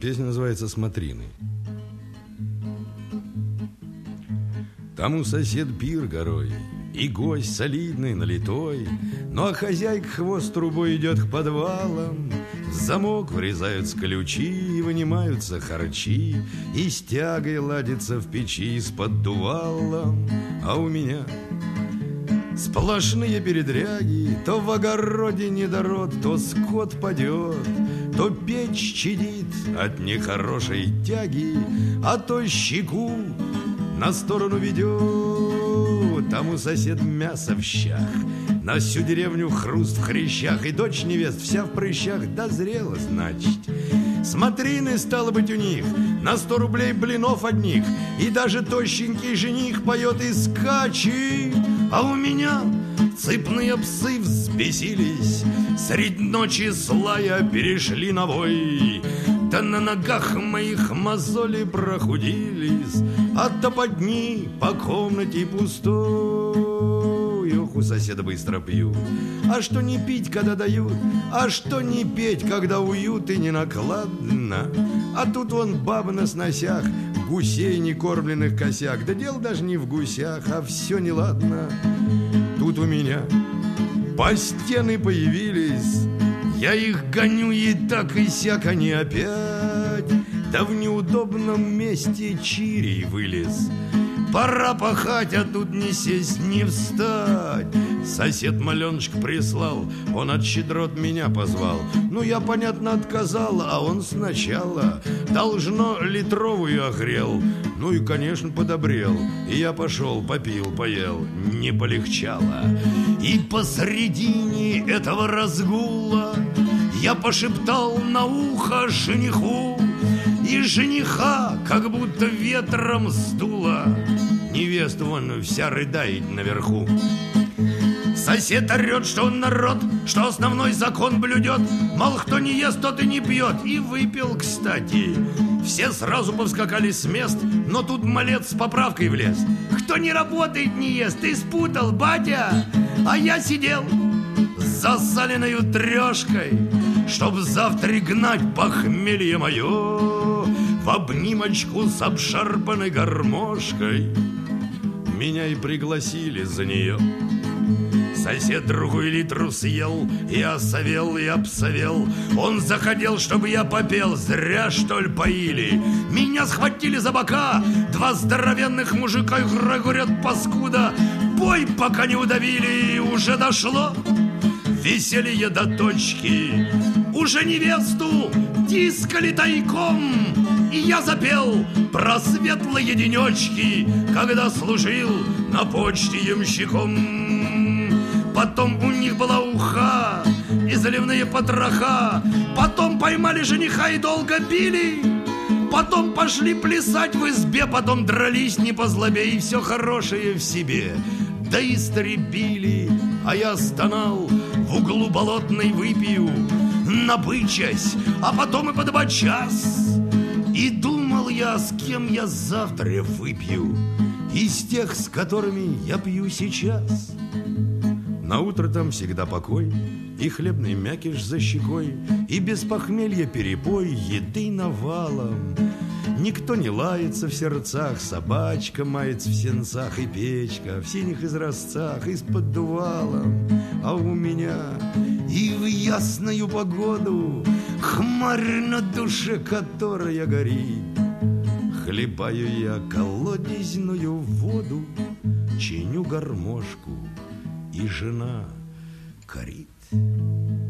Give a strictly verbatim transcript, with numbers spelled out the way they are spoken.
Песня называется «Смотрины». Там у сосед пир горой, и гость солидный, налитой, ну а хозяйка хвост трубой идет к подвалам. В замок врезаются ключи, и вынимаются харчи, и с тягой ладится в печи с поддувалом. А у меня сплошные передряги, то в огороде недород, то скот падет, то печь чадит от нехорошей тяги, а то щеку на сторону ведет. Там у сосед мясо в щах, на всю деревню хруст в хрящах, и дочь невест вся в прыщах дозрела, значит. Смотрины, стало быть, у них на сто рублей блинов одних, и даже тощенький жених поет и скачет. А у меня цепные псы взбесились, средь ночи злая перешли на вой. Да на ногах моих мозоли прохудились от топотни по комнате пустой. Ох, у соседа быстро пьют, а что не пить, когда дают, а что не петь, когда уют и не накладно. А тут вон баба на сносях, гусей некормленных косяк. Да дело даже не в гусях, а все неладно. Тут у меня по стены появились, я их гоню и так и сяк, они опять. Да в неудобном месте чирий вылез. Пора пахать, а тут не сесть, не встать. Сосед маленочек прислал, он от щедрот меня позвал. Ну, я, понятно, отказал, а он сначала должно литровую огрел. Ну и, конечно, подобрел. И я пошел, попил, поел, не полегчало. И посредине этого разгула я пошептал на ухо жениху, и жениха как будто ветром сдуло. Невеста вон вся рыдает наверху. Сосед орет, что он народ, что основной закон блюдет. Мол, кто не ест, тот и не пьет. И выпил, кстати. Все сразу повскакали с мест, но тут малец с поправкой влез. Кто не работает, не ест, ты спутал, батя. А я сидел с засаленной трешкой, чтоб завтра гнать похмелье мое в обнимочку с обшарпанной гармошкой. Меня и пригласили за нее. Сосед другую литру съел, и осовел, и обсовел. Он захотел, чтобы я попел, зря, что ли, поили. Меня схватили за бока два здоровенных мужика, и говорят, паскуда, пой, пока не удавили. И уже дошло веселье до точки. Уже невесту тискали тайком, и я запел про светлые денечки, когда служил на почте ямщиком. Потом у них была уха и заливные потроха. Потом поймали жениха и долго били. Потом пошли плясать в избе. Потом дрались не по злобе, и все хорошее в себе да истребили. А я стонал в углу болотной выпью, набычась, а потом и подбочас. И думал я, с кем я завтра выпью из тех, с которыми я пью сейчас. На утро там всегда покой, и хлебный мякиш за щекой, и без похмелья перепой, еды навалом. Никто не лается в сердцах, собачка мается в сенцах, и печка в синих изразцах, и с поддувалом. А у меня и в ясную погоду хмарь на душе, которая горит. Хлебаю я колодезную воду, чиню гармошку, и жена корит.